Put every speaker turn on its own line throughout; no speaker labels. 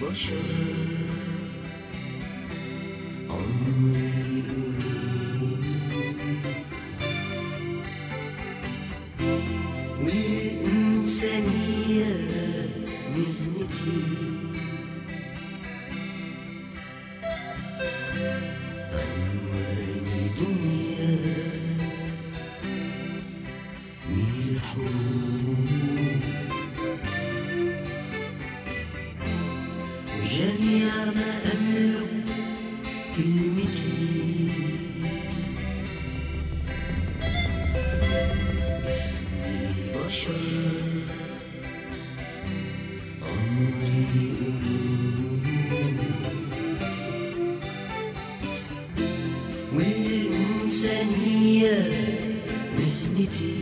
بشر عمري ألوف، والإنسانية مهنتي، عنواني دنيا من الحروف، وجميع ما أملك كلمتي، اسمي بشر عمري ألوف، والإنسانية مهنتي،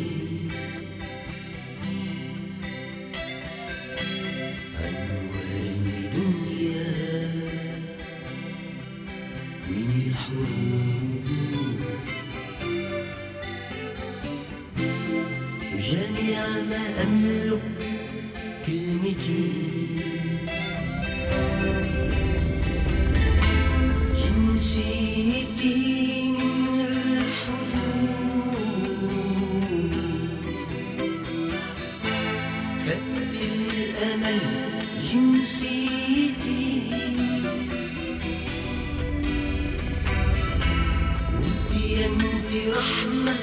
عنواني دنيا من الحروف، وجميع ما أملك كلمتي، جنسيتي من الحروف، خد الأمل جنسيتي، وديانتي رحمة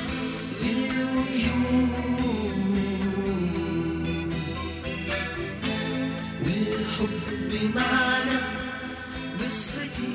للوجود، والحب معنا قصتي،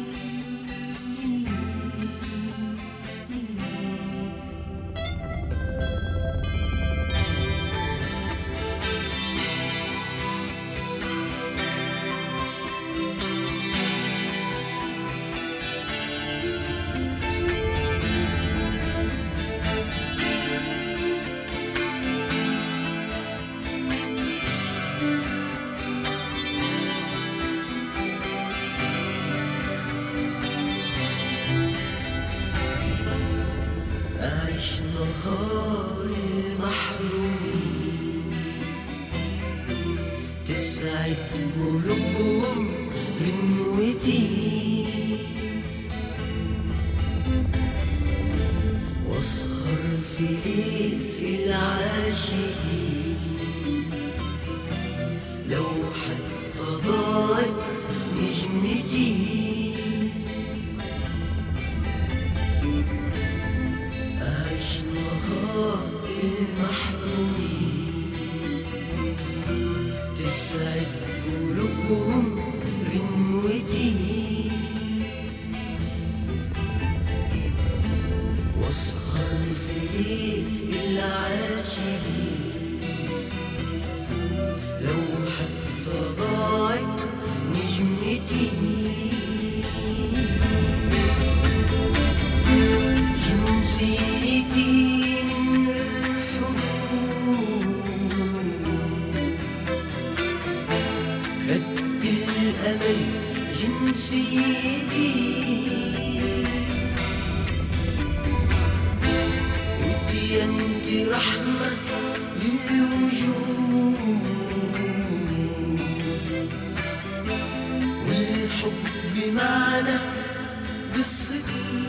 أعيش نهار المحرومين، تسعد قلوبهم غنوتي، واسهر في ليل العاشقين، لو حتى ضاعت نجمتي، أعيش نهار المحرومين، تسعد قلوبهم غنوتي، واسهر في ليل العاشقين، لو حتى ضاعت نجمتي، جنسيتي من الحروف، خد الأمل جنسيتي، وديانتي رحمة للوجود، والحب معنا قصتي.